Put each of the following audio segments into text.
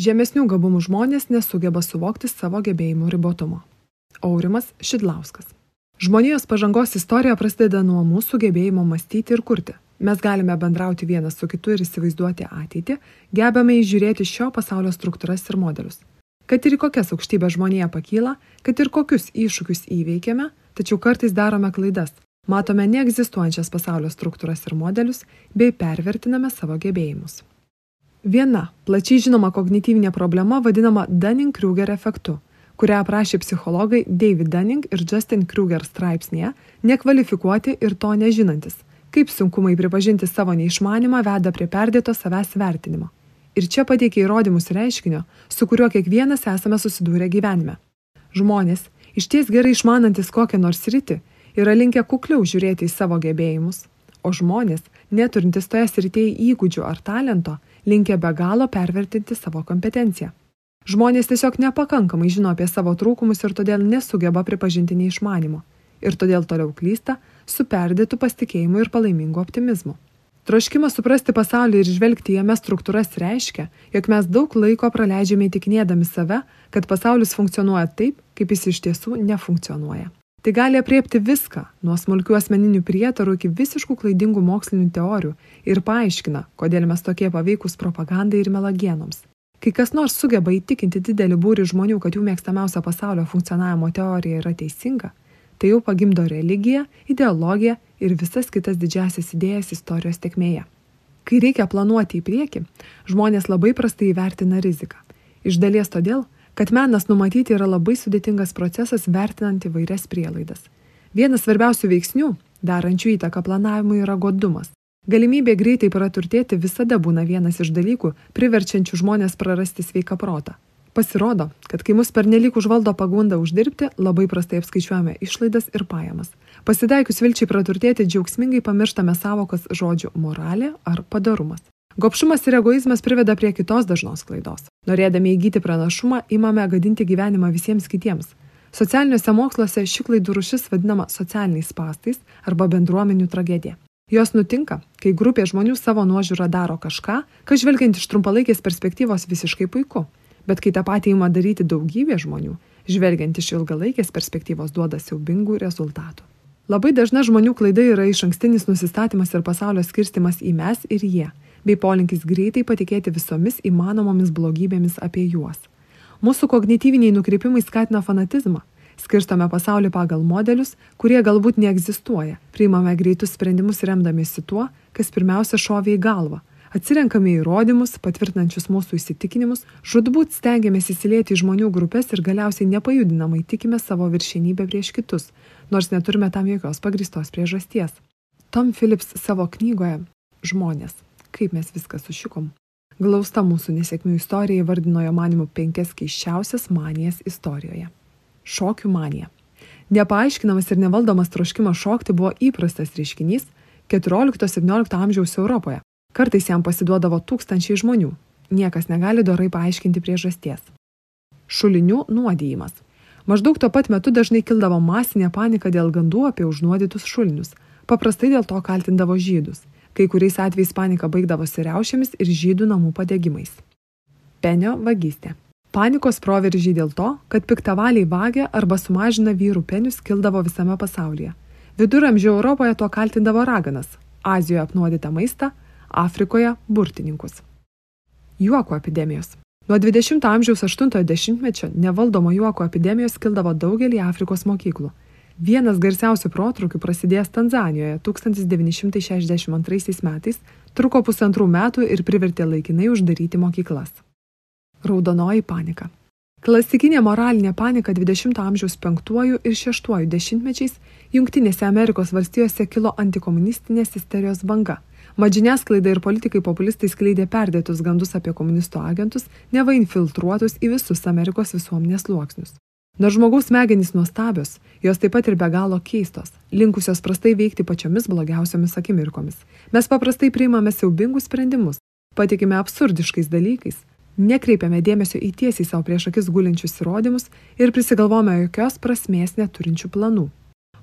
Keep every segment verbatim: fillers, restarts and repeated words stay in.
Žemesnių gabumų žmonės nesugeba suvokti savo gebėjimų ribotumo. Aurimas Šidlauskas. Žmonijos pažangos istorija prasideda nuo mūsų gebėjimo mąstyti ir kurti. Mes galime bendrauti vienas su kitu ir įsivaizduoti ateitį, gebame įžiūrėti šio pasaulio struktūras ir modelius. Kad ir į kokias aukštybės žmonija pakyla, kad ir kokius iššūkius įveikiame, tačiau kartais darome klaidas, matome neegzistuojančias pasaulio struktūras ir modelius, bei pervertiname savo gebėjimus. Viena plačiai žinoma kognityvinė problema vadinama Dunning-Kruger efektu, kurią aprašė psichologai David Dunning ir Justin Kruger straipsnėje Nekvalifikuoti ir to nežinantis, kaip sunkumai pripažinti savo neišmanymą veda prie perdėto savęs vertinimo. Ir čia pateikia įrodymus reiškinio, su kuriuo kiekvienas esame susidūrę gyvenime. Žmonės, išties gerai išmanantis kokią nors sritį, yra linkę kukliau žiūrėti į savo gebėjimus, o žmonės, neturintis toje srityje įgūdžių ar talento, linkę be galo pervertinti savo kompetenciją. Žmonės tiesiog nepakankamai žino apie savo trūkumus ir todėl nesugeba pripažinti neišmanimo. Ir todėl toliau klysta su perdėtu pasitikėjimu ir palaimingu optimizmu. Troškimas suprasti pasaulį ir žvelgti jame struktūras reiškia, jog mes daug laiko praleidžiame įtikinėdami save, kad pasaulis funkcionuoja taip, kaip jis iš tiesų nefunkcionuoja. Tai gali apriepti viską, nuo smulkių asmeninių prietarų iki visiškų klaidingų mokslinių teorijų ir paaiškina, kodėl mes tokie paveikūs propagandai ir melagienoms. Kai kas nors sugeba įtikinti didelį būrį žmonių, kad jų mėgstamiausia pasaulio funkcionavimo teorija yra teisinga, tai jau pagimdo religiją, ideologiją ir visas kitas didžiasias idėjas istorijos tėkmėje. Kai reikia planuoti į priekį, žmonės labai prastai įvertina riziką. Iš dalies todėl, kad menas numatyti yra labai sudėtingas procesas vertinant įvairias prielaidas. Vienas svarbiausių veiksnių, darančių įtaką planavimui, yra godumas. Galimybė greitai praturtėti visada būna vienas iš dalykų, priverčiančių žmonės prarasti sveiką protą. Pasirodo, kad kai mus pernelyg užvaldo pagunda uždirbti, labai prastai apskaičiuojame išlaidas ir pajamas. Pasitaikius vilčiai praturtėti, džiaugsmingai pamirštame savokas žodžių moralė ar padorumas. Gobšumas ir egoizmas priveda prie kitos dažnos klaidos. Norėdami įgyti pranašumą, imame gadinti gyvenimą visiems kitiems. Socialiniuose moksluose ši klaidų rūšis vadinama socialiniais spąstais arba bendruomenių tragedija. Jos nutinka, kai grupė žmonių savo nuožiūrą daro kažką, kas žvelgiant iš trumpalaikės perspektyvos visiškai puiku. Bet kai tą patį ima daryti daugybė žmonių, žvelgiant iš ilgalaikės perspektyvos duoda siaubingų rezultatų. Labai dažna žmonių klaida yra išankstinis nusistatymas ir pasaulio skirstimas į mes ir jie, bei polinkis greitai patikėti visomis įmanomomis blogybėmis apie juos. Mūsų kognityviniai nukrypimai skatina fanatizmą. Skirstome pasaulį pagal modelius, kurie galbūt neegzistuoja. Priimame greitus sprendimus remdamiesi tuo, kas pirmiausia šovė į galvą. Atsirenkame įrodymus, patvirtinančius mūsų įsitikinimus, žūtbūt stengiamės įsilieti į žmonių grupės ir galiausiai nepajudinamai tikime savo viršenybę prieš kitus, nors neturime tam jokios pagrįstos priežasties. Tom Phillips savo knygoje Žmonės. Kaip mes viską sušikom. Glausta mūsų nesėkmių istorija įvardino jo manimu penkias keisčiausias manijas istorijoje. Šokių manija. Nepaaiškinamas ir nevaldomas troškimas šokti buvo įprastas reiškinys keturiolikto-septyniolikto amžiaus Europoje. Kartais jam pasiduodavo tūkstančiai žmonių. Niekas negali dorai paaiškinti priežasties. Šulinių nuodijimas. Maždaug tuo pat metu dažnai kildavo masinė panika dėl gandų apie užnuodytus šulinius. Paprastai dėl to kaltindavo žydus. Kai kuriais atvejais panika baigdavosi riaušėmis ir žydų namų padegimais. Penio vagystė. Panikos proveržį dėl to, kad piktavaliai vagia arba sumažina vyrų penius kildavo visame pasaulyje. Viduramžių Europoje tuo kaltindavo raganas, Azijoje apnuodytą maistą, Afrikoje burtininkus. Juoko epidemijos. Nuo dvidešimto amžiaus aštuntojo dešimtmečio nevaldomo juoko epidemijos kildavo daugelį Afrikos mokyklų. Vienas garsiausių protrūkių prasidėjęs Tanzanijoje tūkstantis devyni šimtai šešiasdešimt antraisiais metais, truko pusantrų metų ir privertė laikinai uždaryti mokyklas. Raudonoji panika. Klasikinė moralinė panika dvidešimto amžiaus penktuoju ir šeštuoju dešimtmečiais Jungtinėse Amerikos valstijose kilo antikomunistinės isterijos banga. Mat žiniasklaida ir politikai populistai skleidė perdėtus gandus apie komunistų agentus, neva infiltruotus į visus Amerikos visuomenės sluoksnius. Nors žmogaus smegenys nuostabios, jos taip pat ir be galo keistos, linkusios prastai veikti pačiomis blogiausiomis akimirkomis. Mes paprastai priimame siaubingus sprendimus, patikime absurdiškais dalykais, nekreipiame dėmesio į tiesiai savo prieš akis gulinčius įrodymus ir prisigalvome jokios prasmės neturinčių planų.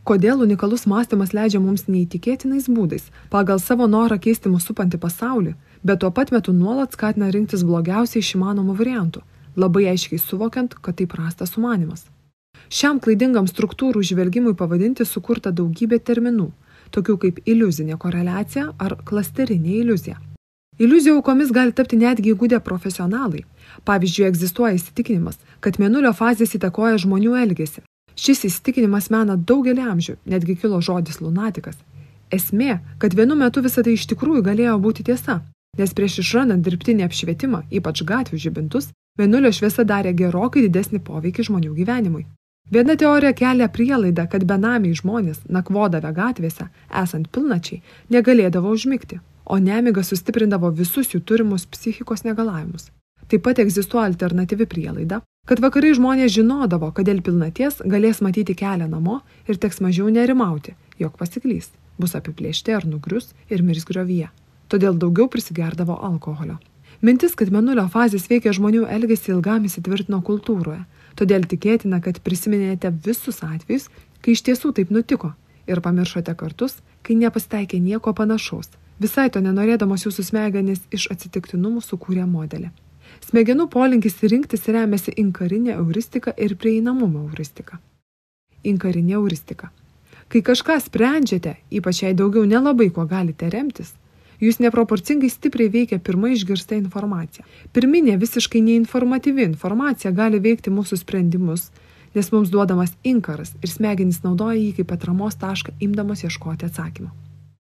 Kodėl unikalus mąstymas leidžia mums neįtikėtinais būdais pagal savo norą keisti mūsų supantį pasaulį, bet tuo pat metu nuolat skatina rinktis blogiausiai iš įmanomų variantų, labai aiškiai suvokiant, kad tai prastas sumanymas. Šiam klaidingam struktūrų žvelgimui pavadinti sukurta daugybė terminų, tokių kaip iliuzinė koreliacija ar klasterinė iliuzija. Iliuzijų aukomis gali tapti netgi įgudę profesionalai. Pavyzdžiui, egzistuoja įsitikinimas, kad mėnulio fazės įtakoja žmonių elgesį. Šis įsitikinimas mena daugelį amžių, netgi kilo žodis lunatikas. Esmė, kad vienu metu visą tai iš tikrųjų galėjo būti tiesa, nes prieš išrandant dirbtinį apšvietimą, ypač gatvių žibintus, mėnulio šviesa darė gerokai didesnį poveikį žmonių gyvenimui. Viena teorija kelia prielaidą, kad benamiai žmonės, nakvodavę gatvėse, esant pilnačiai, negalėdavo užmigti, o nemiga sustiprindavo visus jų turimus psichikos negalavimus. Taip pat egzistuoja alternatyvi prielaida, kad vakarai žmonės žinodavo, kad dėl pilnaties galės matyti kelią namo ir teks mažiau nerimauti, jog pasiklys, bus apiplėšti ar nugrius ir mirs griovyje. Todėl daugiau prisigerdavo alkoholio. Mintis, kad mėnulio fazės veikia žmonių elgesį, ilgam įsitvirtino kultūroje, todėl tikėtina, kad prisiminėte visus atvejus, kai iš tiesų taip nutiko ir pamiršote kartus, kai nepasitaikė nieko panašaus. Visai to nenorėdamos jūsų smegenys iš atsitiktinumų sukūrė modelį. Smegenų polinkis rinktis remiasi inkarinė euristika ir prieinamumo euristika. Inkarinė euristika. Kai kažką sprendžiate, ypač jei daugiau nelabai kuo galite remtis, jūs neproporcingai stipriai veikia pirma išgirsta informacija. Pirminė visiškai neinformatyvi informacija gali veikti mūsų sprendimus, nes mums duodamas inkaras ir smegenys naudoja jį kaip atramos tašką imdamos ieškoti atsakymą.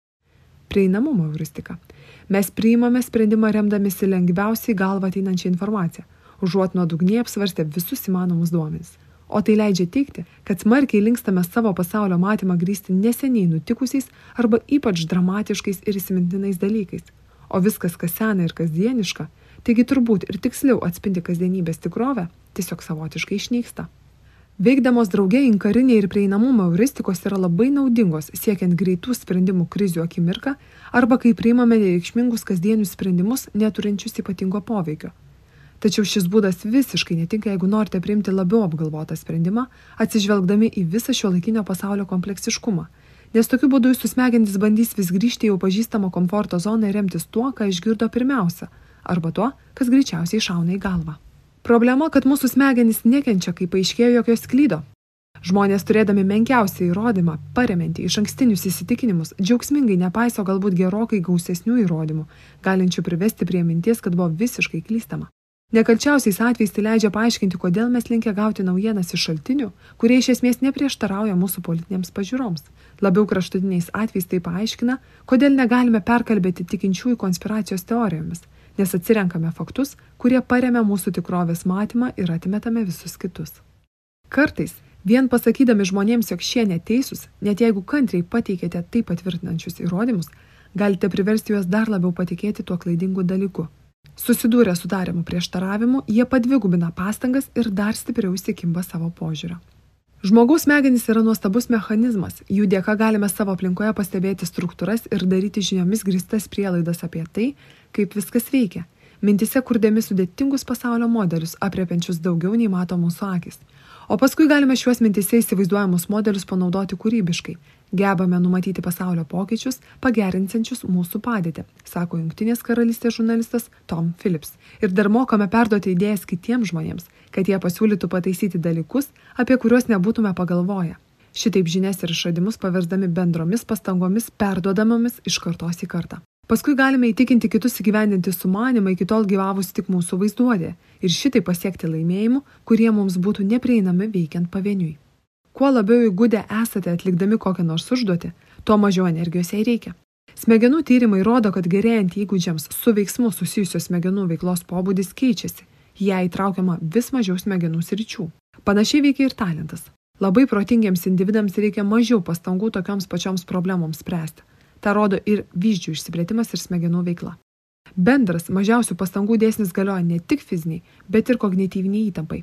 Prieinamumo euristika. Mes priimame sprendimą remdamisi lengviausiai galvą ateinančią informaciją, užuot nuodugniai apsvarstę visus įmanomus duomenis. O tai leidžia teigti, kad smarkiai linkstame savo pasaulio matymą grįsti neseniai nutikusiais arba ypač dramatiškais ir įsimintinais dalykais. O viskas, kas sena ir kasdieniška, taigi turbūt ir tiksliau atspindi kasdienybės tikrovę, tiesiog savotiškai išnyksta. Veikdamos drauge inkarinė ir prieinamumo euristikos yra labai naudingos siekiant greitų sprendimų krizių akimirką arba kai priimame nereikšmingus kasdienius sprendimus neturinčius ypatingo poveikio. Tačiau šis būdas visiškai netinka, jeigu norite priimti labiau apgalvotą sprendimą, atsižvelgdami į visą šiuolaikinio pasaulio kompleksiškumą, nes tokiu būdu jūsų smegenys bandys vis grįžti į jau pažįstamą komforto zoną ir remtis tuo, ką išgirdo pirmiausia, arba tuo, kas greičiausiai šauna į galvą. Problema, kad mūsų smegenys nekenčia, kai paaiškėjo, jog jos klydo. Žmonės, turėdami menkiausią įrodymą, paremiantį iš ankstinius įsitikinimus, džiaugsmingai nepaiso galbūt gerokai gausesnių įrodymų, galinčių privesti prie minties, kad buvo visiškai klystama. Nekalčiausiais atvejais tai leidžia paaiškinti, kodėl mes linkę gauti naujienas iš šaltinių, kurie iš esmės neprieštarauja mūsų politinėms pažiūroms. Labiau kraštutiniais atvejais tai paaiškina, kodėl negalime perkalbėti tikinčiųjų konspiracijos teorijomis, nes atsirenkame faktus, kurie paremia mūsų tikrovės matymą ir atmetame visus kitus. Kartais, vien pasakydami žmonėms, jog šie neteisūs, net jeigu kantriai pateikėte tai patvirtinančius įrodymus, galite priversti juos dar labiau patikėti tuo klaidingu dalyku. Susidūrę su tariamu prieštaravimu, jie padvigubina pastangas ir dar stipriau įsikimba savo požiūrio. Žmogaus smegenys yra nuostabus mechanizmas, jų dėka galime savo aplinkoje pastebėti struktūras ir daryti žiniomis grįstas prielaidas apie tai, kaip viskas veikia, mintise kurdami sudėtingus pasaulio modelius, aprėpiančius daugiau nei mato mūsų akis. O paskui galime šiuos mintise įsivaizduojamus modelius panaudoti kūrybiškai. Gebame numatyti pasaulio pokyčius, pagerinsiančius mūsų padėtį, sako Jungtinės karalystės žurnalistas Tom Phillips. Ir dar mokame perduoti idėjas kitiems žmonėms, kad jie pasiūlytų pataisyti dalykus, apie kuriuos nebūtume pagalvoję. Šitaip žinias ir išradimus paversdami bendromis pastangomis perduodamomis iš kartos į kartą. Paskui galime įtikinti kitus įgyvendinti sumanimą iki tol gyvavus tik mūsų vaizduotė ir šitai pasiekti laimėjimų, kurie mums būtų neprieinami veikiant pavieniui. Kuo labiau įgudę esate atlikdami kokią nors užduotį, tuo mažiau energijos jai reikia. Smegenų tyrimai rodo, kad gerėjant įgūdžiams su veiksmu susijusios smegenų veiklos pobūdis keičiasi, ją įtraukiama vis mažiau smegenų sričių. Panašiai veikia ir talentas. Labai protingiems individams reikia mažiau pastangų tokioms pačioms problemoms spręsti. Ta rodo ir vyzdžių išsiplėtimas ir smegenų veikla. Bendras mažiausių pastangų dėsnis galioja ne tik fiziniai, bet ir kognityviniai įtampai.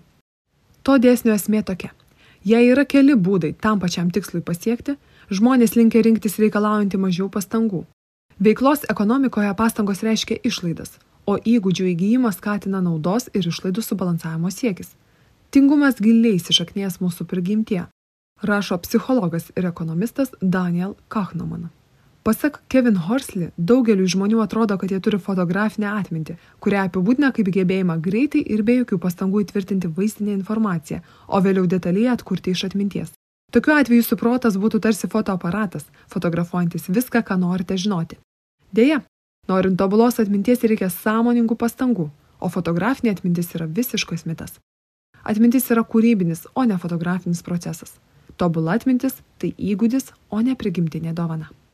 To dėsnio esmė tokia. Jei yra keli būdai tam pačiam tikslui pasiekti, žmonės linkę rinktis reikalaujantį mažiau pastangų. Veiklos ekonomikoje pastangos reiškia išlaidas, o įgūdžių įgijimas skatina naudos ir išlaidų subalansavimo siekis. Tingumas giliai įsišaknėjęs mūsų prigimtyje. rašo psichologas ir ekonomistas Daniel Kahneman. Pasak Kevin Horsley, daugeliui žmonių atrodo, kad jie turi fotografinę atmintį, kurią apibūdina kaip gebėjimą greitai ir be jokių pastangų įtvirtinti vaizdinę informaciją, o vėliau detaliai atkurti iš atminties. Tokiu atveju jūsų protas būtų tarsi fotoaparatas, fotografuojantis viską, ką norite žinoti. Deja, norint tobulos atminties reikia sąmoningų pastangų, o fotografinė atmintis yra visiškas mitas. Atmintis yra kūrybinis, o ne fotografinis procesas. Tobula atmintis – tai įgūdis, o ne prigimtinė dovana.